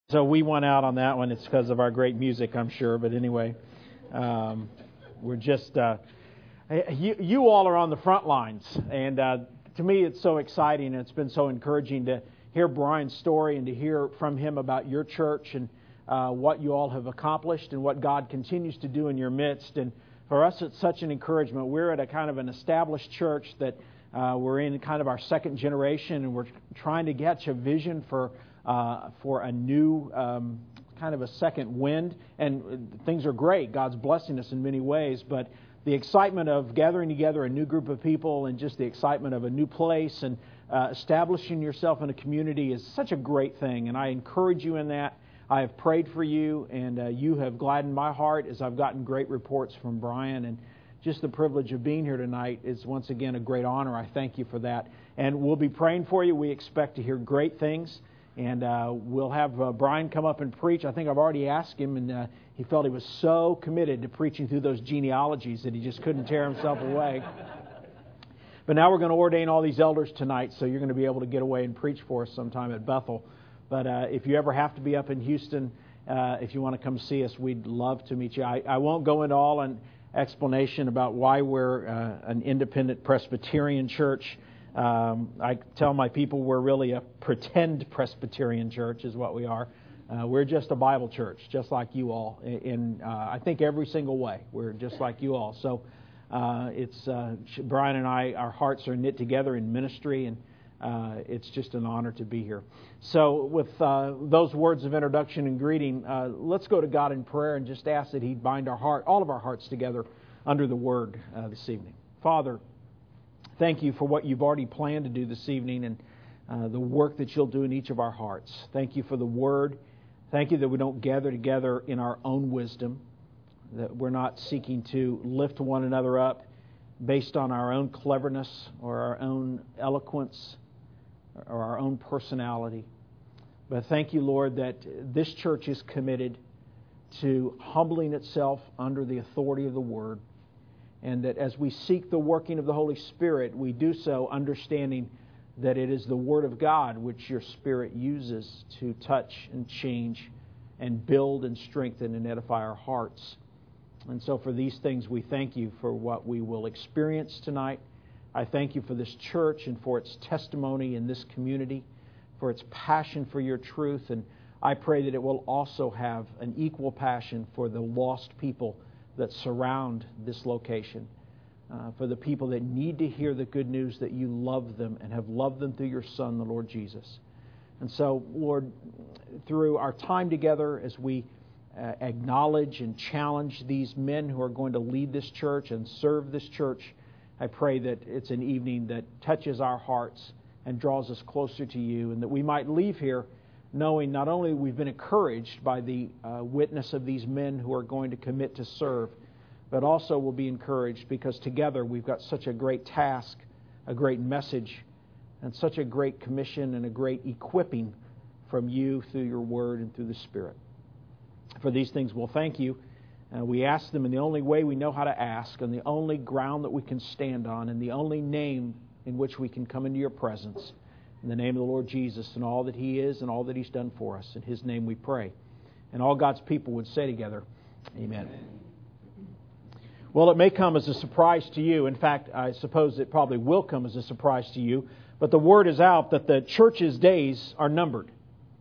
So we went out on that one. It's because of our great music, I'm sure. But anyway, we're just you all are on the front lines, and to me, it's so exciting. And it's been so encouraging to hear Brian's story and to hear from him about your church and what you all have accomplished and what God continues to do in your midst. And for us, it's such an encouragement. We're at a kind of an established church that we're in kind of our second generation, and we're trying to get a vision for a new kind of a second wind. And things are great. God's blessing us in many ways. But the excitement of gathering together a new group of people and just the excitement of a new place and establishing yourself in a community is such a great thing. And I encourage you in that. I have prayed for you, and you have gladdened my heart as I've gotten great reports from Brian. And just the privilege of being here tonight is once again a great honor. I thank you for that. And we'll be praying for you. We expect to hear great things. And we'll have Brian come up and preach. I think I've already asked him, and he felt he was so committed to preaching through those genealogies that he just couldn't tear himself away. But now we're going to ordain all these elders tonight, so you're going to be able to get away and preach for us sometime at Bethel. But if you ever have to be up in Houston, if you want to come see us, we'd love to meet you. I won't go into all an explanation about why we're an independent Presbyterian church. I tell my people we're really a pretend Presbyterian church is what we are. We're just a Bible church, just like you all. In I think every single way, we're just like you all. So it's Brian and I, our hearts are knit together in ministry, and it's just an honor to be here. So with those words of introduction and greeting, let's go to God in prayer and just ask that He'd bind all of our hearts together under the Word this evening. Father, thank you for what you've already planned to do this evening and the work that you'll do in each of our hearts. Thank you for the Word. Thank you that we don't gather together in our own wisdom, that we're not seeking to lift one another up based on our own cleverness or our own eloquence or our own personality. But thank you, Lord, that this church is committed to humbling itself under the authority of the Word, and that as we seek the working of the Holy Spirit, we do so understanding that it is the Word of God which your Spirit uses to touch and change and build and strengthen and edify our hearts. And so for these things, we thank you for what we will experience tonight. I thank you for this church and for its testimony in this community, for its passion for your truth. And I pray that it will also have an equal passion for the lost people that surround this location, for the people that need to hear the good news that you love them and have loved them through your Son, the Lord Jesus. And so, Lord, through our time together as we acknowledge and challenge these men who are going to lead this church and serve this church, I pray that it's an evening that touches our hearts and draws us closer to you, and that we might leave here knowing not only we've been encouraged by the witness of these men who are going to commit to serve, but also we'll be encouraged because together we've got such a great task, a great message, and such a great commission and a great equipping from you through your Word and through the Spirit. For these things, we'll thank you. We ask them in the only way we know how to ask, and the only ground that we can stand on, and the only name in which we can come into your presence. In the name of the Lord Jesus and all that He is and all that He's done for us. In His name we pray. And all God's people would say together, Amen. Well, it may come as a surprise to you. In fact, I suppose it probably will come as a surprise to you. But the word is out that the church's days are numbered.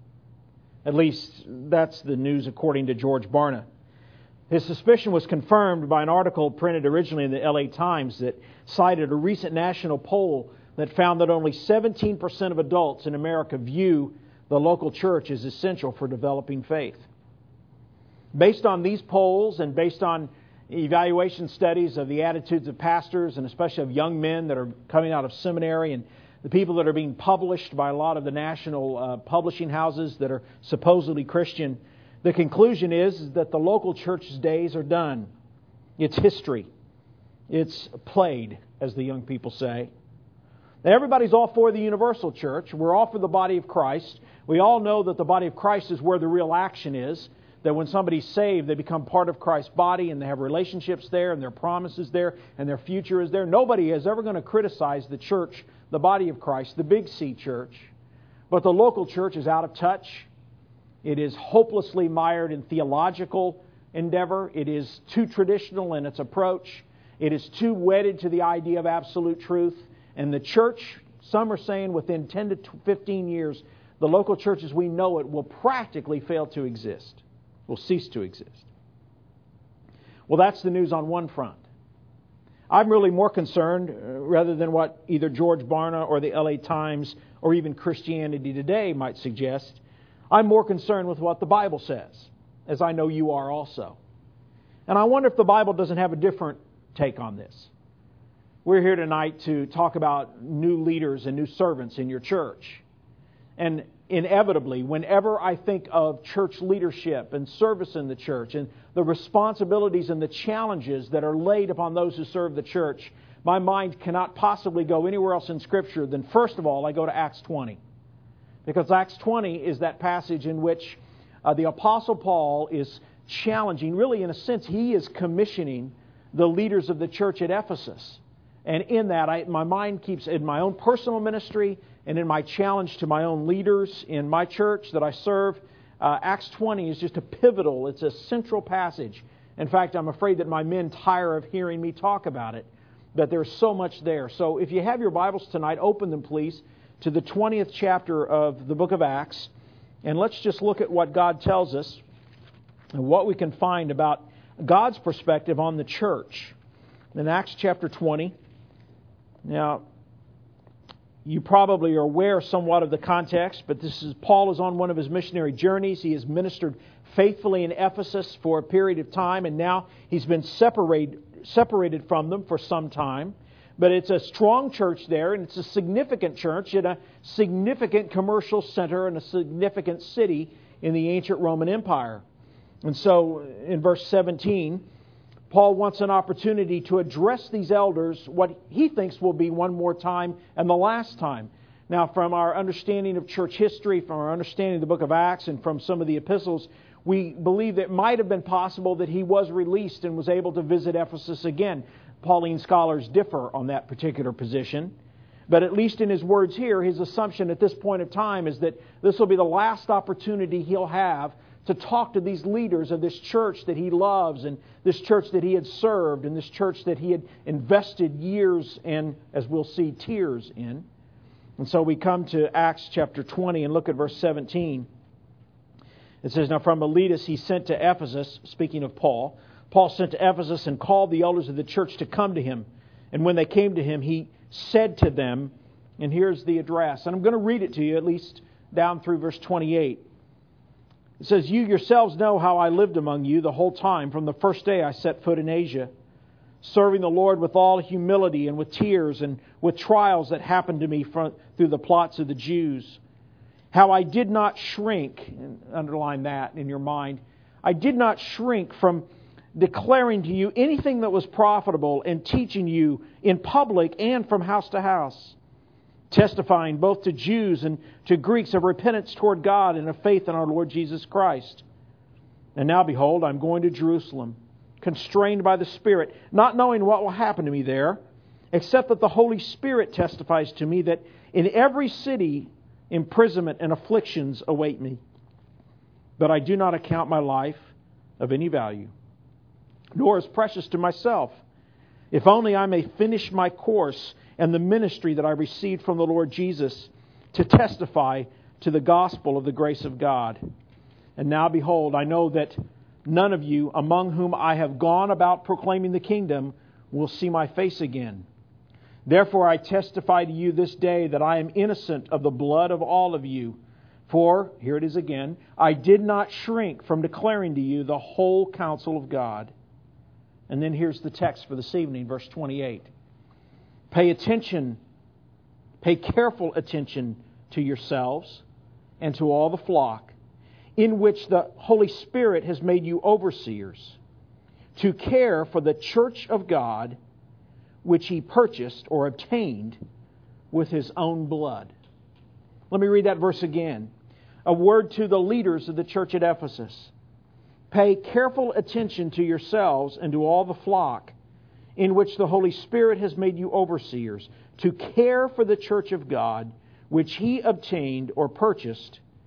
At least that's the news according to George Barna. His suspicion was confirmed by an article printed originally in the LA Times that cited a recent national poll that found that only 17% of adults in America view the local church as essential for developing faith. Based on these polls and based on evaluation studies of the attitudes of pastors and especially of young men that are coming out of seminary and the people that are being published by a lot of the national publishing houses that are supposedly Christian, the conclusion is that the local church's days are done. It's history. It's played, as the young people say. Now, everybody's all for the universal church. We're all for the body of Christ. We all know that the body of Christ is where the real action is. That when somebody's saved, they become part of Christ's body and they have relationships there and their promises there and their future is there. Nobody is ever going to criticize the church, the body of Christ, the Big C church. But the local church is out of touch. It is hopelessly mired in theological endeavor. It is too traditional in its approach. It is too wedded to the idea of absolute truth. And the church, some are saying within 10 to 15 years, the local church as we know it will practically fail to exist, will cease to exist. Well, that's the news on one front. I'm really more concerned, rather than what either George Barna or the LA Times or even Christianity Today might suggest, I'm more concerned with what the Bible says, as I know you are also. And I wonder if the Bible doesn't have a different take on this. We're here tonight to talk about new leaders and new servants in your church. And inevitably, whenever I think of church leadership and service in the church and the responsibilities and the challenges that are laid upon those who serve the church, my mind cannot possibly go anywhere else in Scripture than, first of all, I go to Acts 20. Because Acts 20 is that passage in which the Apostle Paul is challenging, really in a sense, he is commissioning the leaders of the church at Ephesus. And in that, my mind keeps, in my own personal ministry and in my challenge to my own leaders in my church that I serve, Acts 20 is just a pivotal, it's a central passage. In fact, I'm afraid that my men tire of hearing me talk about it, but there's so much there. So if you have your Bibles tonight, open them please to the 20th chapter of the book of Acts, and let's just look at what God tells us and what we can find about God's perspective on the church. In Acts chapter 20, now, you probably are aware somewhat of the context, but Paul is on one of his missionary journeys. He has ministered faithfully in Ephesus for a period of time, and now he's been separated from them for some time. But it's a strong church there, and it's a significant church in a significant commercial center in a significant city in the ancient Roman Empire. And so, in verse 17, Paul wants an opportunity to address these elders what he thinks will be one more time and the last time. Now, from our understanding of church history, from our understanding of the book of Acts, and from some of the epistles, we believe that it might have been possible that he was released and was able to visit Ephesus again. Pauline scholars differ on that particular position. But at least in his words here, his assumption at this point of time is that this will be the last opportunity he'll have to talk to these leaders of this church that he loves and this church that he had served and this church that he had invested years and, as we'll see, tears in. And so we come to Acts chapter 20 and look at verse 17. It says, "Now from Miletus he sent to Ephesus," speaking of Paul, "Paul sent to Ephesus and called the elders of the church to come to him. And when they came to him, he said to them," and here's the address, and I'm going to read it to you at least down through verse 28. It says, "You yourselves know how I lived among you the whole time from the first day I set foot in Asia, serving the Lord with all humility and with tears and with trials that happened to me through the plots of the Jews. How I did not shrink," and underline that in your mind, "I did not shrink from declaring to you anything that was profitable and teaching you in public and from house to house, testifying both to Jews and to Greeks of repentance toward God and of faith in our Lord Jesus Christ. And now, behold, I'm going to Jerusalem, constrained by the Spirit, not knowing what will happen to me there, except that the Holy Spirit testifies to me that in every city imprisonment and afflictions await me. But I do not account my life of any value, nor as precious to myself, if only I may finish my course and the ministry that I received from the Lord Jesus to testify to the gospel of the grace of God. And now, behold, I know that none of you among whom I have gone about proclaiming the kingdom will see my face again. Therefore I testify to you this day that I am innocent of the blood of all of you. For," here it is again, "I did not shrink from declaring to you the whole counsel of God." And then here's the text for this evening, verse 28. Pay careful attention to yourselves and to all the flock, in which the Holy Spirit has made you overseers, to care for the church of God, which He purchased or obtained with His own blood. Let me read that verse again. A word to the leaders of the church at Ephesus. Pay careful attention to yourselves and to all the flock, in which the Holy Spirit has made you overseers, to care for the church of God, which He obtained or purchased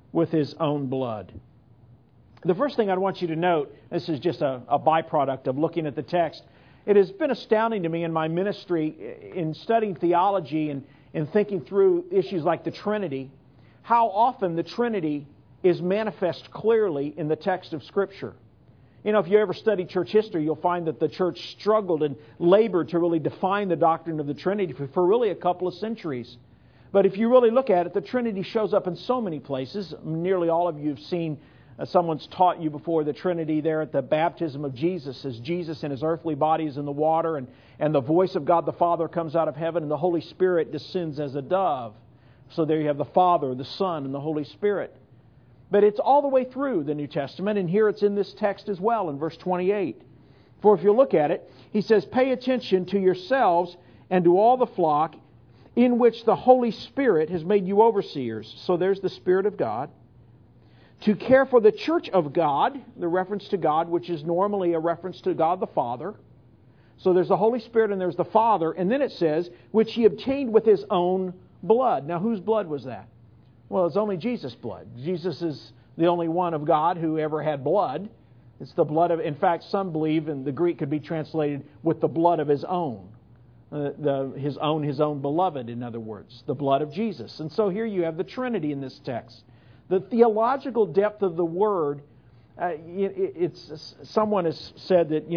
with His own blood. The first thing I'd want you to note, this is just a byproduct of looking at the text. It has been astounding to me in my ministry in studying theology and in thinking through issues like the Trinity, how often the Trinity is manifest clearly in the text of Scripture. You know, if you ever study church history, you'll find that the church struggled and labored to really define the doctrine of the Trinity for really a couple of centuries. But if you really look at it, the Trinity shows up in so many places. Nearly all of you have seen someone's taught you before the Trinity there at the baptism of Jesus, as Jesus in His earthly body is in the water, and the voice of God the Father comes out of heaven, and the Holy Spirit descends as a dove. So there you have the Father, the Son, and the Holy Spirit. But it's all the way through the New Testament, and here it's in this text as well in verse 28. For if you look at it, he says, "Pay attention to yourselves and to all the flock in which the Holy Spirit has made you overseers." So there's the Spirit of God. "To care for the church of God," the reference to God, which is normally a reference to God the Father. So there's the Holy Spirit and there's the Father. And then it says, "which He obtained with His own blood." Now, whose blood was that? Well, it's only Jesus' blood. Jesus is the only one of God who ever had blood. It's the blood of, in fact, some believe, and the Greek could be translated with the blood of His own. His own beloved, in other words, the blood of Jesus. And so here you have the Trinity in this text. The theological depth of the Word, someone has said that,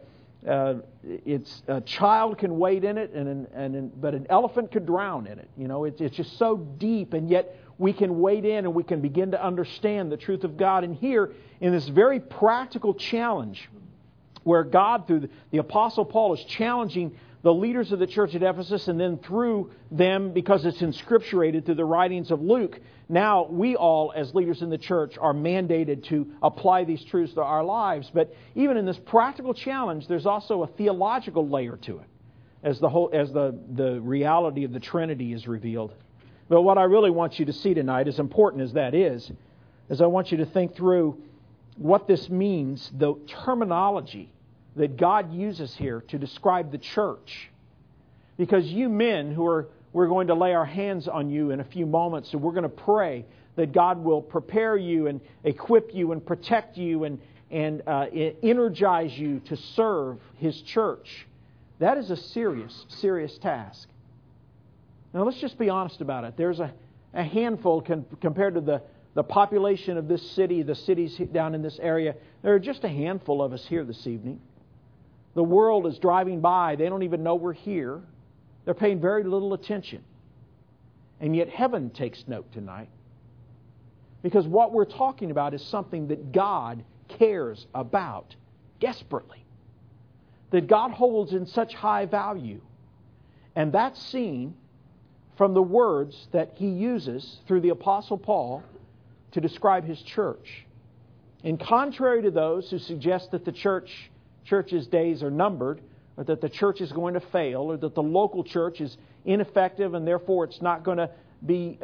a child can wade in it, but an elephant could drown in it. It's just so deep, and yet we can wade in and we can begin to understand the truth of God. And here, in this very practical challenge, where God, through the Apostle Paul, is challenging the leaders of the church at Ephesus, and then through them, because it's inscripturated through the writings of Luke, now we all, as leaders in the church, are mandated to apply these truths to our lives. But even in this practical challenge, there's also a theological layer to it, as the reality of the Trinity is revealed. But what I really want you to see tonight, as important as that is I want you to think through what this means, the terminology that God uses here to describe the church. Because you men we're going to lay our hands on you in a few moments, and we're going to pray that God will prepare you and equip you and protect you and energize you to serve His church. That is a serious, serious task. Now let's just be honest about it. There's a handful compared to the population of this city, the cities down in this area. There are just a handful of us here this evening. The world is driving by. They don't even know we're here. They're paying very little attention. And yet heaven takes note tonight. Because what we're talking about is something that God cares about desperately. That God holds in such high value. And that's seen from the words that He uses through the Apostle Paul to describe His church. And contrary to those who suggest that the church's days are numbered, or that the church is going to fail, or that the local church is ineffective and therefore it's not going to be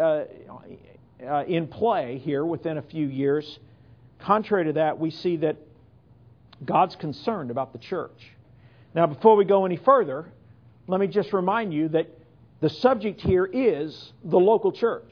in play here within a few years, contrary to that, we see that God's concerned about the church. Now, before we go any further, let me just remind you that the subject here is the local church.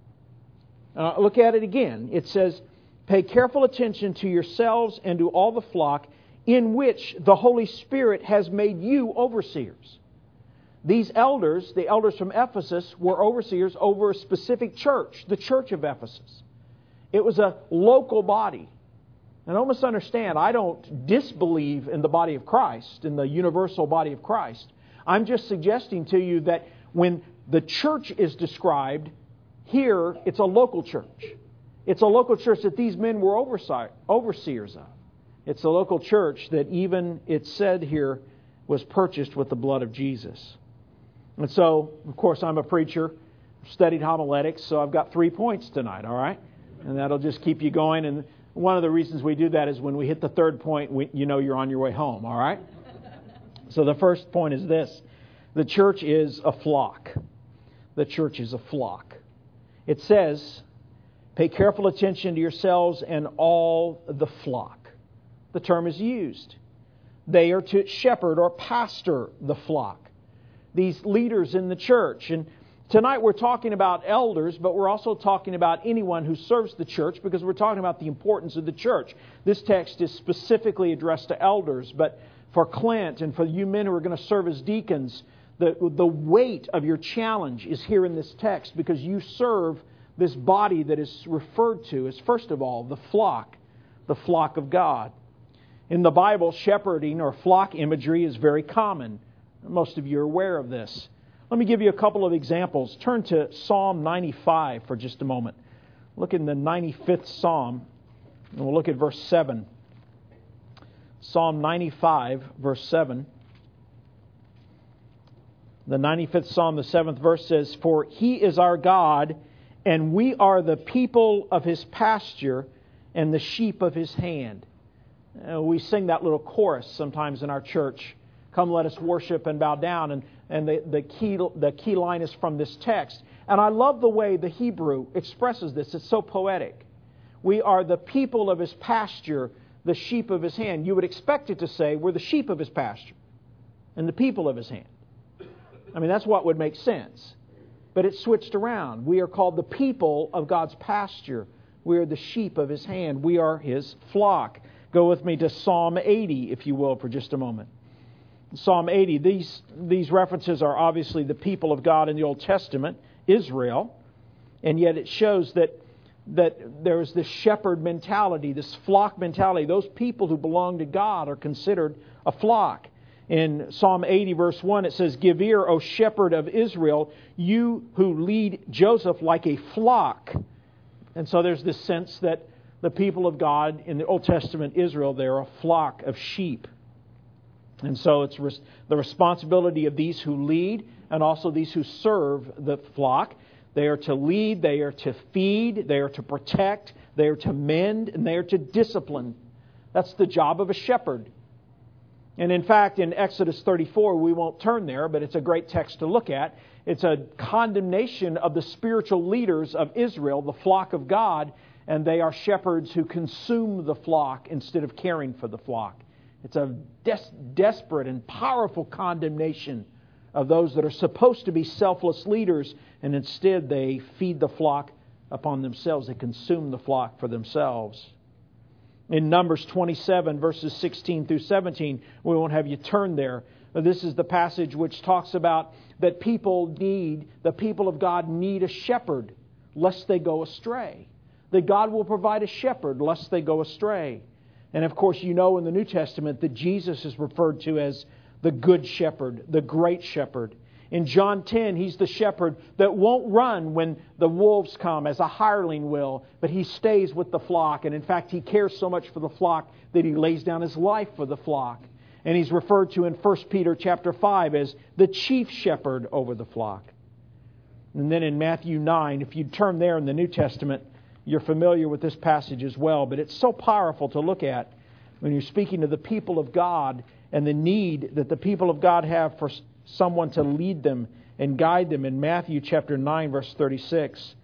Look at it again. It says, "Pay careful attention to yourselves and to all the flock in which the Holy Spirit has made you overseers." These elders, the elders from Ephesus, were overseers over a specific church, the church of Ephesus. It was a local body. And don't misunderstand, I don't disbelieve in the body of Christ, in the universal body of Christ. I'm just suggesting to you that when the church is described, here it's a local church. It's a local church that these men were overseers of. It's a local church that even, it's said here, was purchased with the blood of Jesus. And so, of course, I'm a preacher, studied homiletics, so I've got 3 points tonight, all right? And that'll just keep you going. And one of the reasons we do that is when we hit the third point, you know you're on your way home, all right? So the first point is this. The church is a flock. The church is a flock. It says, "Pay careful attention to yourselves and all the flock." The term is used. They are to shepherd or pastor the flock. These leaders in the church. And Tonight we're talking about elders, but we're also talking about anyone who serves the church, because we're talking about the importance of the church. This text is specifically addressed to elders, but for Clint and for you men who are going to serve as deacons, the weight of your challenge is here in this text, because you serve this body that is referred to as, first of all, the flock of God. In the Bible, shepherding or flock imagery is very common. Most of you are aware of this. Let me give you a couple of examples. Turn to Psalm 95 for just a moment. Look in the 95th Psalm, and we'll look at verse 7. Psalm 95, verse 7. The 95th Psalm, the 7th verse says, "For He is our God, and we are the people of His pasture and the sheep of His hand." We sing that little chorus sometimes in our church. Come, let us worship and bow down. And the key line is from this text. And I love the way the Hebrew expresses this. It's so poetic. We are the people of His pasture, the sheep of His hand. You would expect it to say, we're the sheep of His pasture and the people of His hand. I mean, that's what would make sense. But it's switched around. We are called the people of God's pasture. We are the sheep of His hand. We are His flock. Go with me to Psalm 80, if you will, for just a moment. Psalm 80, these references are obviously the people of God in the Old Testament, Israel, and yet it shows that there's this shepherd mentality, this flock mentality. Those people who belong to God are considered a flock. In Psalm 80, verse 1, it says, "Give ear, O shepherd of Israel, you who lead Joseph like a flock." And so there's this sense that the people of God in the Old Testament Israel, they're a flock of sheep. And so it's the responsibility of these who lead and also these who serve the flock. They are to lead, they are to feed, they are to protect, they are to mend, and they are to discipline. That's the job of a shepherd. And in fact, in Exodus 34, we won't turn there, but it's a great text to look at. It's a condemnation of the spiritual leaders of Israel, the flock of God, and they are shepherds who consume the flock instead of caring for the flock. It's a desperate and powerful condemnation of those that are supposed to be selfless leaders, and instead they feed the flock upon themselves. They consume the flock for themselves. In Numbers 27, verses 16 through 17, we won't have you turn there. But this is the passage which talks about that the people of God need a shepherd, lest they go astray. That God will provide a shepherd, lest they go astray. And of course, you know in the New Testament that Jesus is referred to as the good shepherd, the great shepherd. In John 10, He's the shepherd that won't run when the wolves come as a hireling will, but He stays with the flock. And in fact, He cares so much for the flock that He lays down His life for the flock. And He's referred to in 1 Peter chapter 5 as the chief shepherd over the flock. And then in Matthew 9, if you turn there in the New Testament, you're familiar with this passage as well, but it's so powerful to look at when you're speaking to the people of God and the need that the people of God have for someone to lead them and guide them. In Matthew chapter 9, verse 36,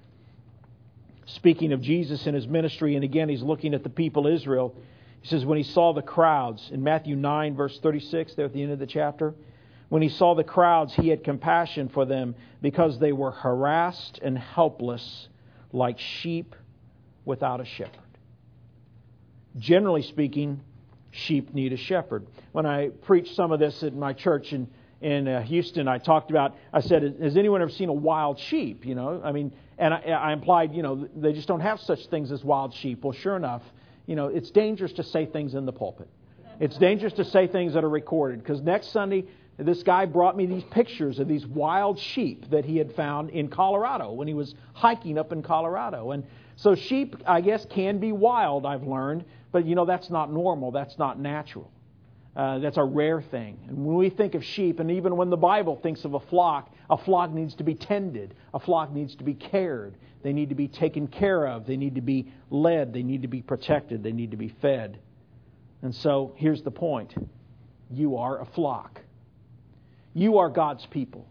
speaking of Jesus and His ministry, and again He's looking at the people of Israel, He says, when He saw the crowds, in Matthew 9, verse 36, there at the end of the chapter, when He saw the crowds, He had compassion for them because they were harassed and helpless like sheep without a shepherd. Generally speaking, sheep need a shepherd. When I preached some of this at my church in Houston, I said, has anyone ever seen a wild sheep? And I implied, they just don't have such things as wild sheep. Well, sure enough, it's dangerous to say things in the pulpit. It's dangerous to say things that are recorded, because next Sunday, this guy brought me these pictures of these wild sheep that he had found in Colorado when he was hiking up in Colorado. And so sheep, I guess, can be wild, I've learned, but that's not normal. That's not natural. That's a rare thing. And when we think of sheep, and even when the Bible thinks of a flock needs to be tended. A flock needs to be cared. They need to be taken care of. They need to be led. They need to be protected. They need to be fed. And so here's the point. You are a flock. You are God's people.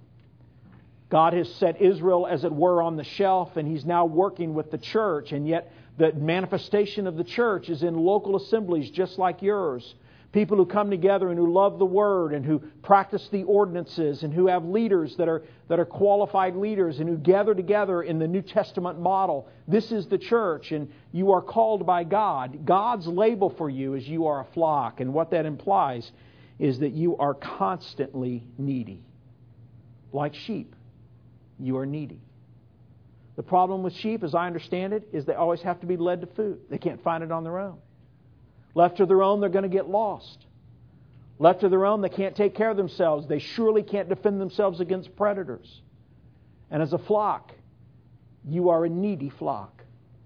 God has set Israel, as it were, on the shelf, and He's now working with the church, and yet the manifestation of the church is in local assemblies just like yours. People who come together and who love the Word and who practice the ordinances and who have leaders that are qualified leaders and who gather together in the New Testament model. This is the church, and you are called by God. God's label for you is you are a flock, and what that implies is that you are constantly needy. Like sheep, you are needy. The problem with sheep, as I understand it, is they always have to be led to food. They can't find it on their own. Left to their own, they're going to get lost. Left to their own, they can't take care of themselves. They surely can't defend themselves against predators. And as a flock, you are a needy flock.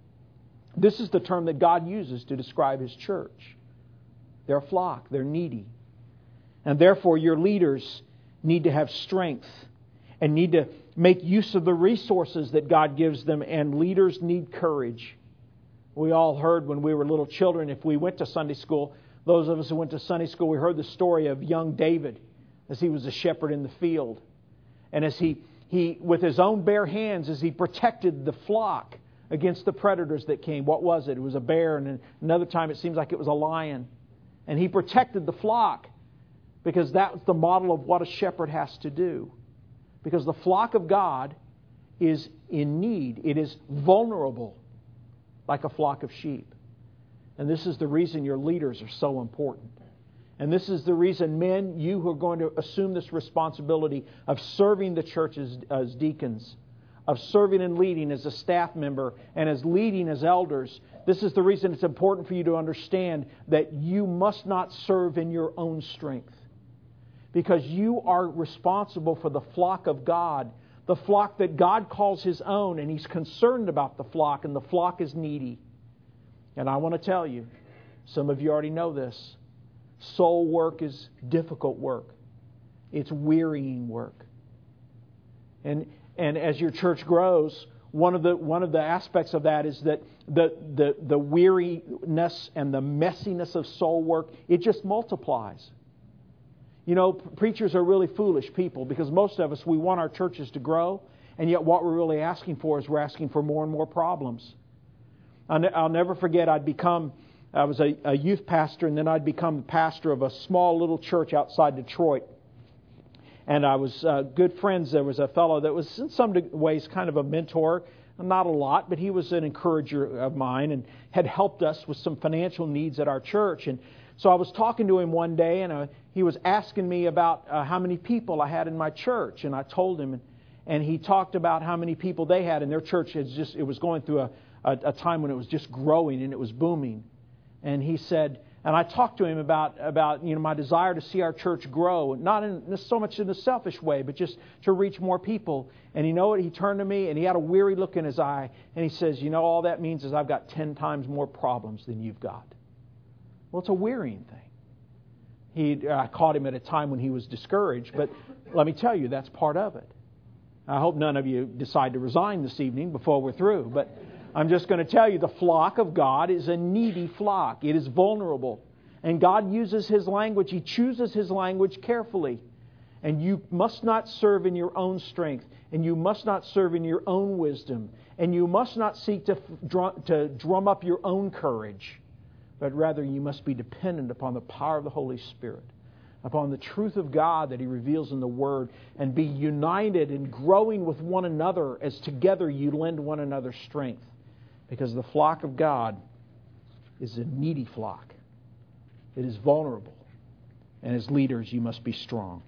This is the term that God uses to describe His church. They're a flock. They're needy. And therefore, your leaders need to have strength and need to make use of the resources that God gives them, and leaders need courage. We all heard when we were little children, if we went to Sunday school, those of us who went to Sunday school, we heard the story of young David as he was a shepherd in the field. And as he with his own bare hands, as he protected the flock against the predators that came. What was it? It was a bear, and another time it seems like it was a lion. And he protected the flock because that was the model of what a shepherd has to do. Because the flock of God is in need. It is vulnerable like a flock of sheep. And this is the reason your leaders are so important. And this is the reason, men, you who are going to assume this responsibility of serving the church as deacons, of serving and leading as a staff member, and as leading as elders, this is the reason it's important for you to understand that you must not serve in your own strength. Because you are responsible for the flock of God, the flock that God calls His own, and He's concerned about the flock, and the flock is needy. And I want to tell you, some of you already know this, soul work is difficult work. It's wearying work. And as your church grows, one of the aspects of that is that the weariness and the messiness of soul work, it just multiplies. You know, preachers are really foolish people because most of us, we want our churches to grow, and yet what we're really asking for is we're asking for more and more problems. I'll never forget, I was a youth pastor, and then I'd become the pastor of a small little church outside Detroit. And I was good friends. There was a fellow that was in some ways kind of a mentor, not a lot, but he was an encourager of mine and had helped us with some financial needs at our church. And so I was talking to him one day, and he was asking me about how many people I had in my church. And I told him, and he talked about how many people they had in their church. It was going through a time when it was just growing and it was booming. And he said, and I talked to him about my desire to see our church grow, not in so much in a selfish way, but just to reach more people. And you know what? He turned to me and he had a weary look in his eye, and he says, all that means is I've got 10 times more problems than you've got. Well, it's a wearying thing. I caught him at a time when he was discouraged, but let me tell you, that's part of it. I hope none of you decide to resign this evening before we're through, but I'm just going to tell you, the flock of God is a needy flock. It is vulnerable. And God uses His language. He chooses His language carefully. And you must not serve in your own strength. And you must not serve in your own wisdom. And you must not seek to drum up your own courage. But rather you must be dependent upon the power of the Holy Spirit, upon the truth of God that He reveals in the Word, and be united and growing with one another as together you lend one another strength. Because the flock of God is a needy flock. It is vulnerable. And as leaders, you must be strong.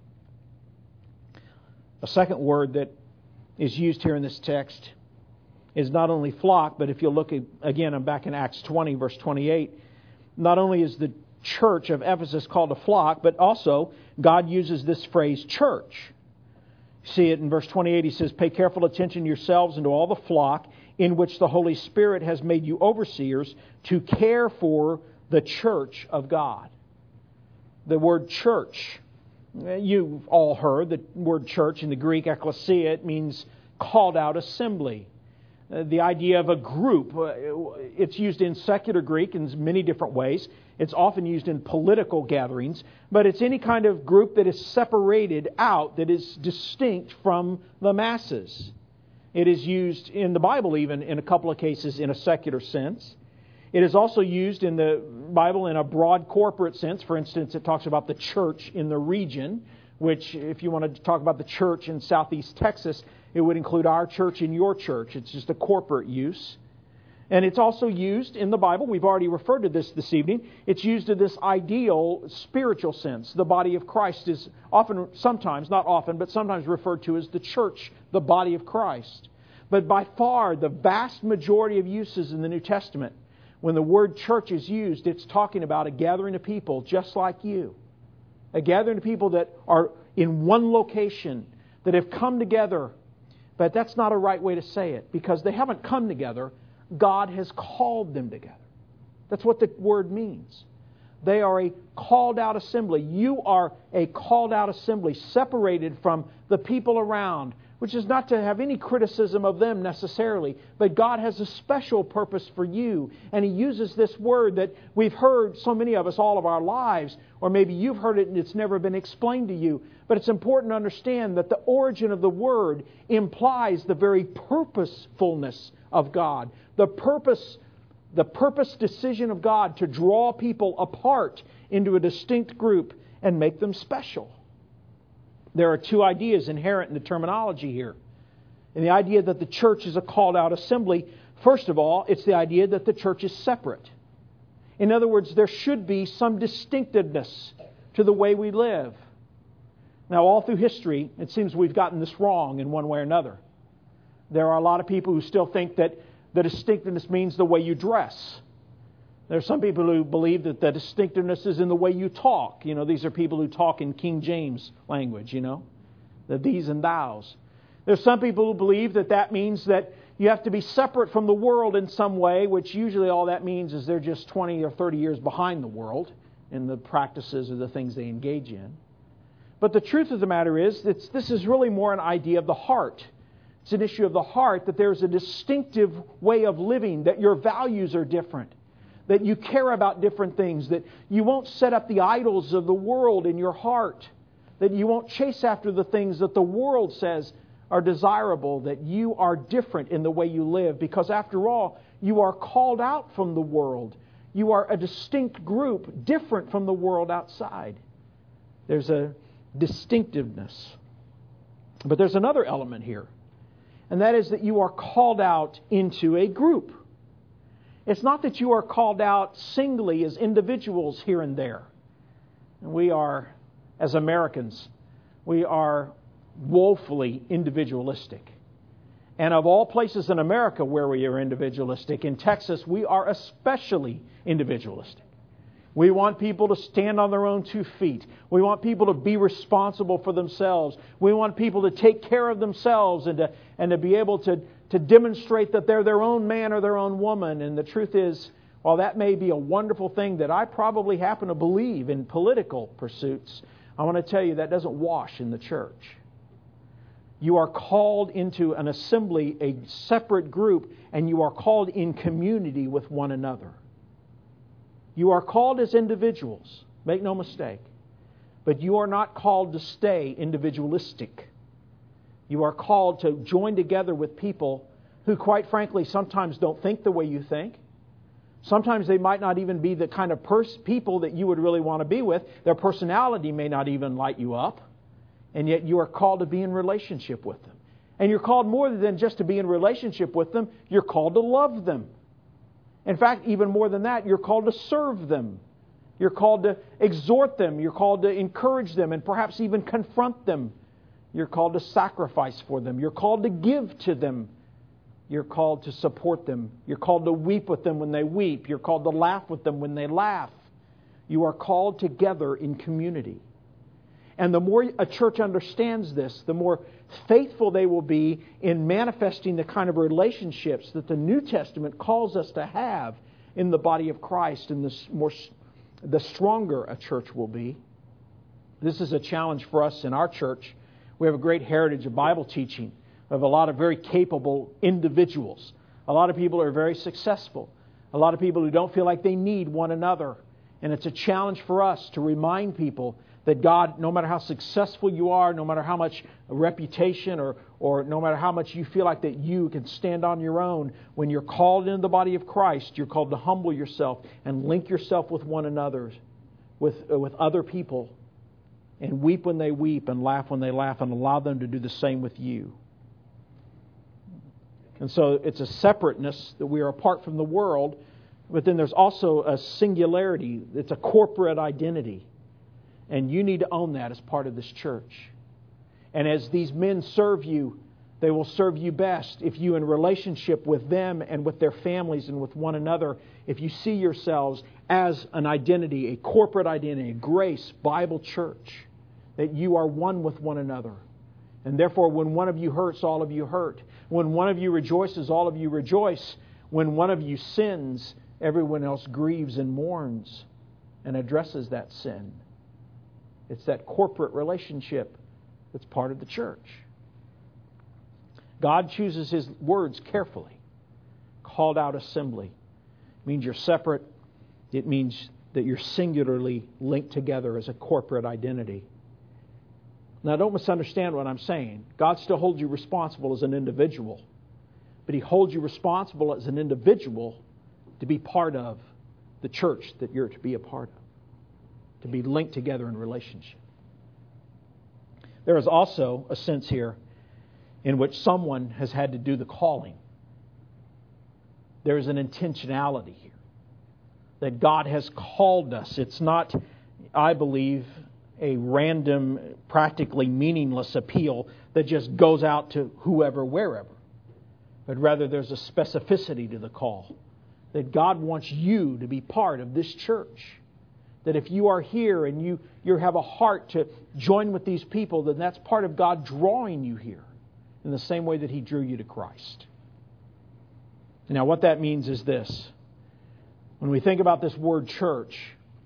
A second word that is used here in this text is not only flock, but if you look at, again, I'm back in Acts 20, verse 28, not only is the church of Ephesus called a flock, but also God uses this phrase, church. See it in verse 28, He says, "Pay careful attention to yourselves and to all the flock in which the Holy Spirit has made you overseers to care for the church of God." The word church, you've all heard the word church in the Greek, ekklesia, it means called out assembly. The idea of a group, it's used in secular Greek in many different ways. It's often used in political gatherings, but it's any kind of group that is separated out, that is distinct from the masses. It is used in the Bible even in a couple of cases in a secular sense. It is also used in the Bible in a broad corporate sense. For instance, it talks about the church in the region, which if you wanted to talk about the church in southeast Texas, it would include our church and your church. It's just a corporate use. And it's also used in the Bible. We've already referred to this evening. It's used in this ideal spiritual sense. The body of Christ is often, sometimes, not often, but sometimes referred to as the church, the body of Christ. But by far, the vast majority of uses in the New Testament, when the word church is used, it's talking about a gathering of people just like you. A gathering of people that are in one location, that have come together. But that's not a right way to say it, because they haven't come together. God has called them together. That's what the word means. They are a called out assembly. You are a called out assembly, separated from the people around, which is not to have any criticism of them necessarily, but God has a special purpose for you. And He uses this word that we've heard, so many of us, all of our lives, or maybe you've heard it and it's never been explained to you. But it's important to understand that the origin of the word implies the very purposefulness of God. The purpose decision of God to draw people apart into a distinct group and make them special. There are two ideas inherent in the terminology here. And the idea that the church is a called out assembly, first of all, it's the idea that the church is separate. In other words, there should be some distinctiveness to the way we live. Now, all through history, it seems we've gotten this wrong in one way or another. There are a lot of people who still think that the distinctiveness means the way you dress. There are some people who believe that the distinctiveness is in the way you talk. You know, these are people who talk in King James language, the these and thous. There's some people who believe that that means that you have to be separate from the world in some way, which usually all that means is they're just 20 or 30 years behind the world in the practices or the things they engage in. But the truth of the matter is that this is really more an idea of the heart. It's an issue of the heart, that there's a distinctive way of living, that your values are different, that you care about different things, that you won't set up the idols of the world in your heart, that you won't chase after the things that the world says are desirable, that you are different in the way you live, because after all, you are called out from the world. You are a distinct group, different from the world outside. There's a distinctiveness. But there's another element here. And that is that you are called out into a group. It's not that you are called out singly as individuals here and there. And we are, as Americans, we are woefully individualistic. And of all places in America where we are individualistic, in Texas, we are especially individualistic. We want people to stand on their own 2 feet. We want people to be responsible for themselves. We want people to take care of themselves and to be able to demonstrate that they're their own man or their own woman. And the truth is, while that may be a wonderful thing that I probably happen to believe in political pursuits, I want to tell you that doesn't wash in the church. You are called into an assembly, a separate group, and you are called in community with one another. You are called as individuals, make no mistake, but you are not called to stay individualistic. You are called to join together with people who, quite frankly, sometimes don't think the way you think. Sometimes they might not even be the kind of people that you would really want to be with. Their personality may not even light you up, and yet you are called to be in relationship with them. And you're called more than just to be in relationship with them, you're called to love them. In fact, even more than that, you're called to serve them. You're called to exhort them. You're called to encourage them and perhaps even confront them. You're called to sacrifice for them. You're called to give to them. You're called to support them. You're called to weep with them when they weep. You're called to laugh with them when they laugh. You are called together in community. And the more a church understands this, the more faithful they will be in manifesting the kind of relationships that the New Testament calls us to have in the body of Christ, and the stronger a church will be. This is a challenge for us in our church. We have a great heritage of Bible teaching. We have a lot of very capable individuals. A lot of people who are very successful. A lot of people who don't feel like they need one another. And it's a challenge for us to remind people That God, no matter how successful you are, no matter how much reputation or no matter how much you feel like that you can stand on your own, when you're called into the body of Christ, you're called to humble yourself and link yourself with one another, with other people, and weep when they weep and laugh when they laugh, and allow them to do the same with you. And so it's a separateness that we are apart from the world, but then there's also a singularity. It's a corporate identity. And you need to own that as part of this church. And as these men serve you, they will serve you best if you, in relationship with them and with their families and with one another, if you see yourselves as an identity, a corporate identity, a Grace Bible Church, that you are one with one another. And therefore, when one of you hurts, all of you hurt. When one of you rejoices, all of you rejoice. When one of you sins, everyone else grieves and mourns and addresses that sin. It's that corporate relationship that's part of the church. God chooses His words carefully. Called out assembly. It means you're separate. It means that you're singularly linked together as a corporate identity. Now, don't misunderstand what I'm saying. God still holds you responsible as an individual. But He holds you responsible as an individual to be part of the church that you're to be a part of. To be linked together in relationship. There is also a sense here in which someone has had to do the calling. There is an intentionality here. That God has called us. It's not, I believe, a random, practically meaningless appeal that just goes out to whoever, wherever. But rather there's a specificity to the call. That God wants you to be part of this church. That if you are here and you have a heart to join with these people, then that's part of God drawing you here in the same way that He drew you to Christ. Now, what that means is this. When we think about this word church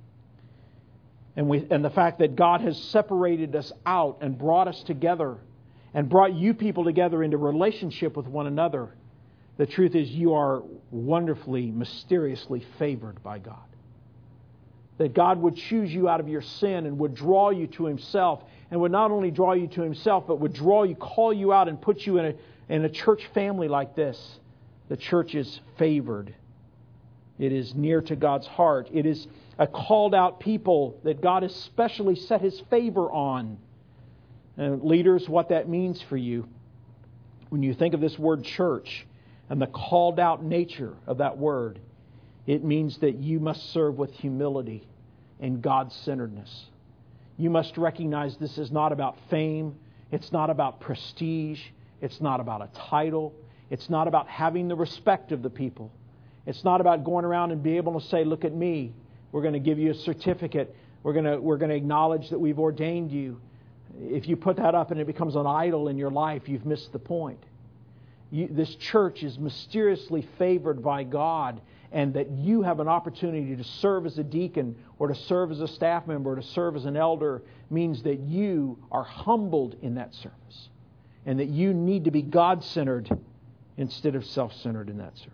and the fact that God has separated us out and brought us together and brought you people together into relationship with one another, the truth is you are wonderfully, mysteriously favored by God. That God would choose you out of your sin and would draw you to Himself, and would not only draw you to Himself, but would draw you, call you out, and put you in a church family like this. The church is favored. It is near to God's heart. It is a called out people that God has specially set His favor on. And leaders, what that means for you, when you think of this word church and the called out nature of that word, it means that you must serve with humility and God-centeredness. You must recognize this is not about fame. It's not about prestige. It's not about a title. It's not about having the respect of the people. It's not about going around and being able to say, look at me. We're going to give you a certificate. We're going to acknowledge that we've ordained you. If you put that up and it becomes an idol in your life, you've missed the point. This church is mysteriously favored by God, and that you have an opportunity to serve as a deacon or to serve as a staff member or to serve as an elder means that you are humbled in that service, and that you need to be God-centered instead of self-centered in that service.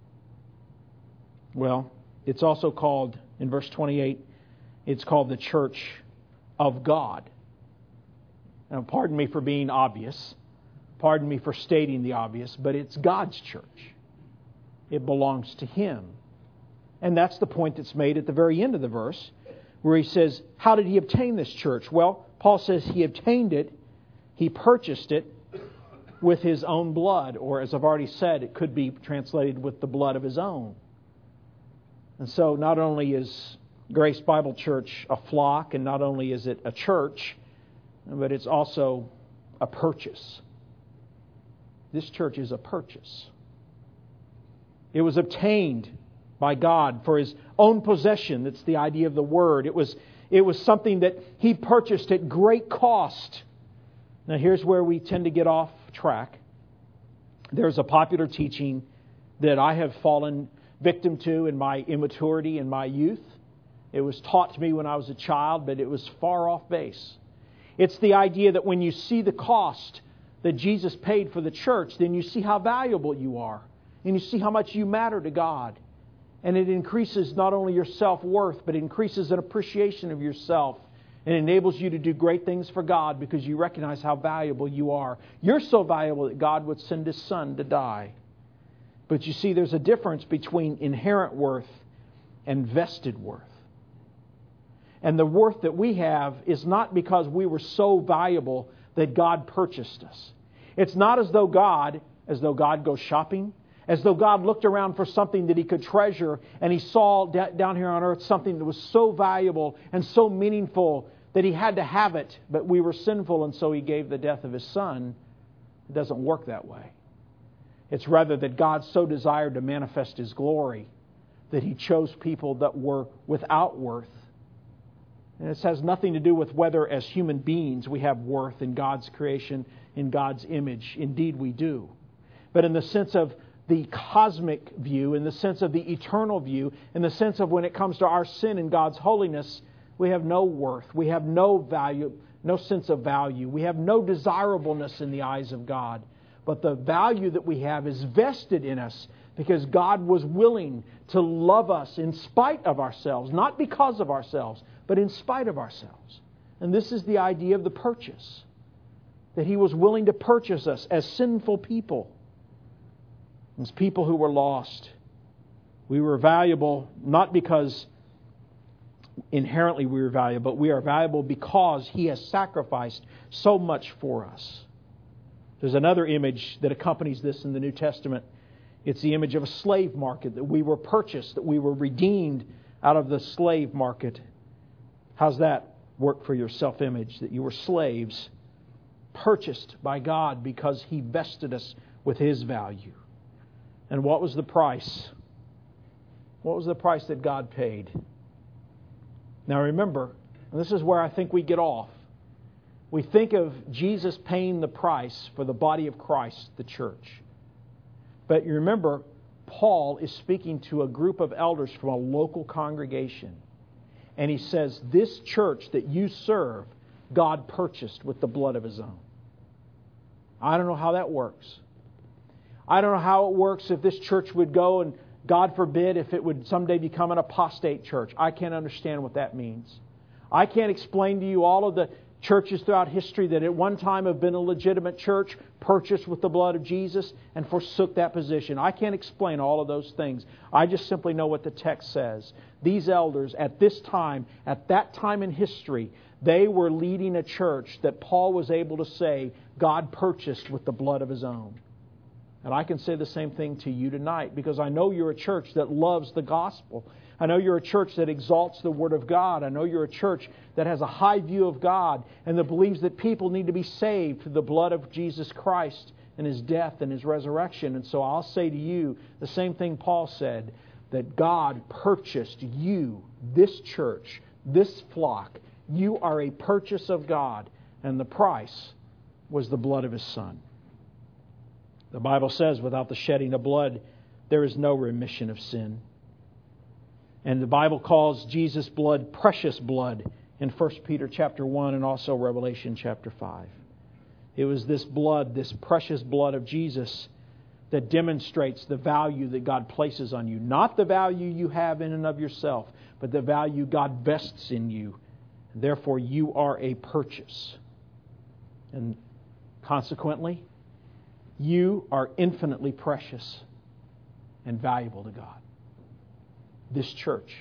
Well, it's also called, in verse 28, it's called the church of God. Now, pardon me for being obvious. Pardon me for stating the obvious, but it's God's church. It belongs to Him. And that's the point that's made at the very end of the verse, where he says, how did He obtain this church? Well, Paul says He obtained it, He purchased it with His own blood, or as I've already said, it could be translated with the blood of His own. And so not only is Grace Bible Church a flock, and not only is it a church, but it's also a purchase. This church is a purchase. It was obtained by God for His own possession. That's the idea of the word. It was something that He purchased at great cost. Now here's where we tend to get off track. There's a popular teaching that I have fallen victim to in my immaturity in my youth. It was taught to me when I was a child, but it was far off base. It's the idea that when you see the cost that Jesus paid for the church, then you see how valuable you are. And you see how much you matter to God. And it increases not only your self-worth, but it increases an appreciation of yourself and enables you to do great things for God because you recognize how valuable you are. You're so valuable that God would send His Son to die. But you see, there's a difference between inherent worth and vested worth. And the worth that we have is not because we were so valuable that God purchased us. It's not as though God goes shopping, as though God looked around for something that He could treasure and He saw down here on earth something that was so valuable and so meaningful that He had to have it, but we were sinful and so He gave the death of His Son. It doesn't work that way. It's rather that God so desired to manifest His glory that He chose people that were without worth. And this has nothing to do with whether as human beings we have worth in God's creation, in God's image. Indeed we do. But in the sense of the cosmic view, in the sense of the eternal view, in the sense of when it comes to our sin and God's holiness, we have no worth. We have no value, no sense of value. We have no desirableness in the eyes of God. But the value that we have is vested in us because God was willing to love us in spite of ourselves, not because of ourselves, but in spite of ourselves. And this is the idea of the purchase, that He was willing to purchase us as sinful people, as people who were lost. We were valuable not because inherently we were valuable, but we are valuable because He has sacrificed so much for us. There's another image that accompanies this in the New Testament. It's the image of a slave market, that we were purchased, that we were redeemed out of the slave market. How's that work for your self-image? That you were slaves, purchased by God because He vested us with His value. And what was the price? What was the price that God paid? Now remember, and this is where I think we get off. We think of Jesus paying the price for the body of Christ, the church. But you remember, Paul is speaking to a group of elders from a local congregation. And he says, this church that you serve, God purchased with the blood of His own. I don't know how that works. I don't know how it works if this church would go and, God forbid, if it would someday become an apostate church. I can't understand what that means. I can't explain to you all of the churches throughout history that at one time have been a legitimate church, purchased with the blood of Jesus, and forsook that position. I can't explain all of those things. I just simply know what the text says. These elders at this time, at that time in history, they were leading a church that Paul was able to say God purchased with the blood of His own. And I can say the same thing to you tonight because I know you're a church that loves the gospel. I know you're a church that exalts the Word of God. I know you're a church that has a high view of God and that believes that people need to be saved through the blood of Jesus Christ and His death and His resurrection. And so I'll say to you the same thing Paul said, that God purchased you, this church, this flock. You are a purchase of God, and the price was the blood of His Son. The Bible says, without the shedding of blood, there is no remission of sin. And the Bible calls Jesus' blood precious blood in 1 Peter chapter 1 and also Revelation chapter 5. It was this blood, this precious blood of Jesus, that demonstrates the value that God places on you. Not the value you have in and of yourself, but the value God vests in you. Therefore, you are a purchase. And consequently, you are infinitely precious and valuable to God. This church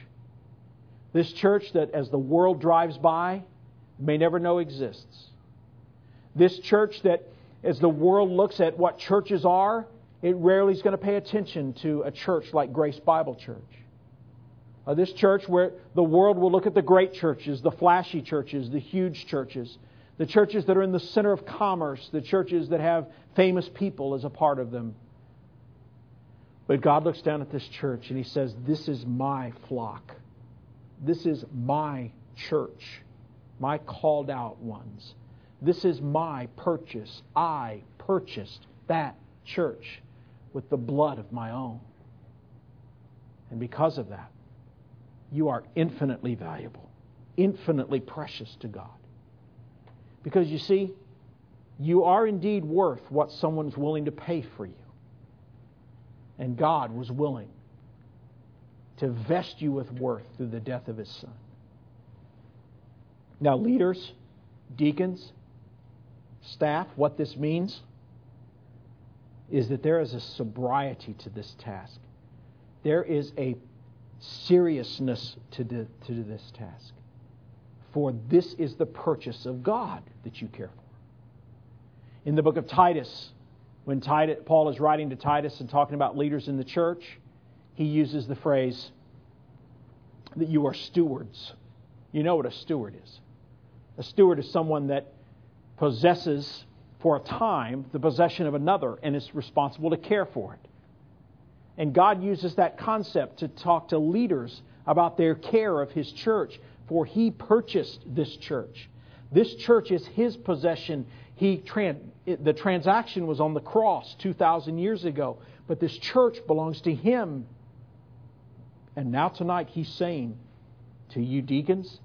that as the world drives by, may never know exists. This church that as the world looks at what churches are, it rarely is going to pay attention to a church like Grace Bible Church. This church where the world will look at the great churches, the flashy churches, the huge churches, the churches that are in the center of commerce, the churches that have famous people as a part of them. But God looks down at this church and He says, this is my flock. This is my church, my called out ones. This is my purchase. I purchased that church with the blood of my own. And because of that, you are infinitely valuable, infinitely precious to God. Because you see, you are indeed worth what someone's willing to pay for you. And God was willing to vest you with worth through the death of His Son. Now, leaders, deacons, staff, what this means is that there is a sobriety to this task. There is a seriousness to this task. For this is the purchase of God that you care for. In the book of Titus, when Paul is writing to Titus and talking about leaders in the church, he uses the phrase that you are stewards. You know what a steward is. A steward is someone that possesses for a time the possession of another and is responsible to care for it. And God uses that concept to talk to leaders about their care of His church, for He purchased this church. This church is His possession. The transaction was on the cross 2,000 years ago, but this church belongs to Him. And now tonight He's saying to you deacons,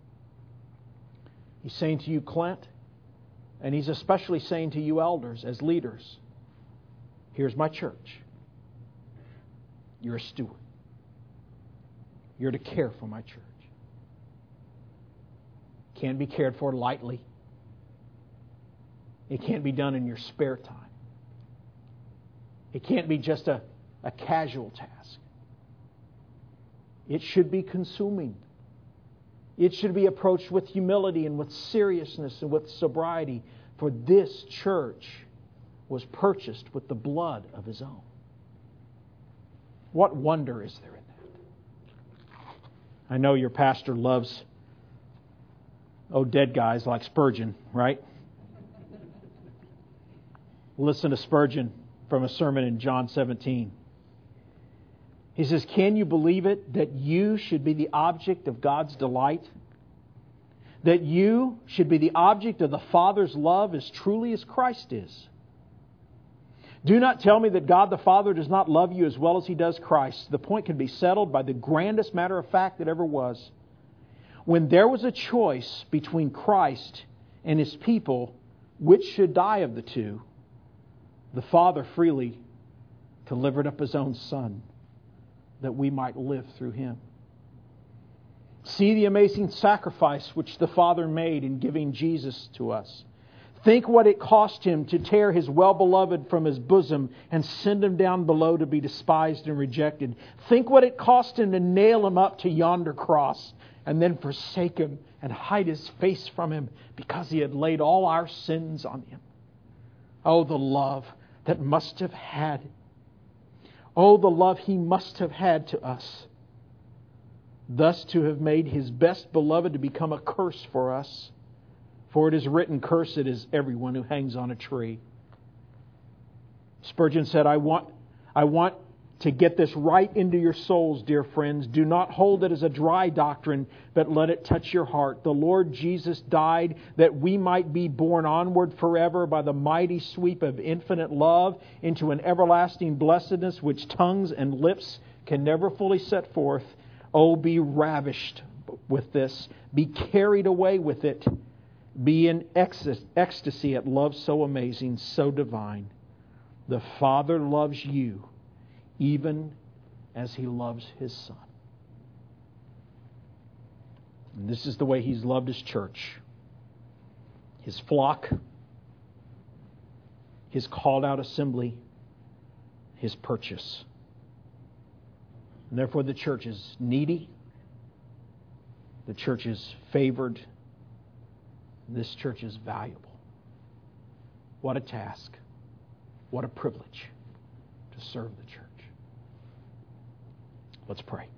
He's saying to you Clint, and He's especially saying to you elders as leaders, here's my church. You're a steward. You're to care for my church. Can't be cared for lightly. It can't be done in your spare time. It can't be just a casual task. It should be consuming. It should be approached with humility and with seriousness and with sobriety. For this church was purchased with the blood of His own. What wonder is there in that? I know your pastor loves, dead guys like Spurgeon, right? Listen to Spurgeon from a sermon in John 17. He says, can you believe it that you should be the object of God's delight? That you should be the object of the Father's love as truly as Christ is? Do not tell me that God the Father does not love you as well as He does Christ. The point can be settled by the grandest matter of fact that ever was. When there was a choice between Christ and His people, which should die of the two, the Father freely delivered up His own Son, that we might live through Him. See the amazing sacrifice which the Father made in giving Jesus to us. Think what it cost Him to tear His well-beloved from His bosom and send Him down below to be despised and rejected. Think what it cost Him to nail Him up to yonder cross and then forsake Him and hide His face from Him because He had laid all our sins on Him. Oh, the love that must have had. Oh, the love He must have had to us. Thus to have made His best beloved to become a curse for us. For it is written, cursed is everyone who hangs on a tree. Spurgeon said, I want to get this right into your souls, dear friends. Do not hold it as a dry doctrine, but let it touch your heart. The Lord Jesus died that we might be borne onward forever by the mighty sweep of infinite love into an everlasting blessedness which tongues and lips can never fully set forth. Oh, be ravished with this. Be carried away with it. Be in ecstasy at love so amazing, so divine. The Father loves you even as He loves His Son. And this is the way He's loved His church, His flock, His called out assembly, His purchase. And therefore the church is needy. The church is favored. This church is valuable. What a task. What a privilege to serve the church. Let's pray.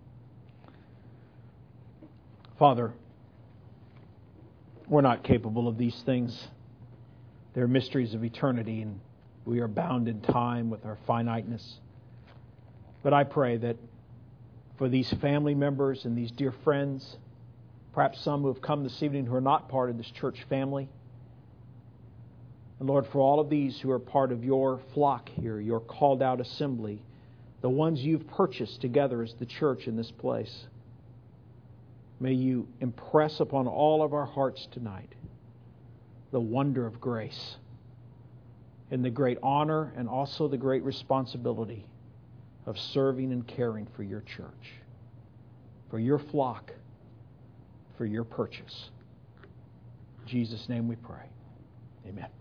Father, we're not capable of these things. They're mysteries of eternity, and we are bound in time with our finiteness. But I pray that for these family members and these dear friends, perhaps some who have come this evening who are not part of this church family, and Lord, for all of these who are part of your flock here, your called out assembly, the ones you've purchased together as the church in this place, may you impress upon all of our hearts tonight the wonder of grace and the great honor and also the great responsibility of serving and caring for your church, for your flock, for your purchase. In Jesus' name we pray. Amen.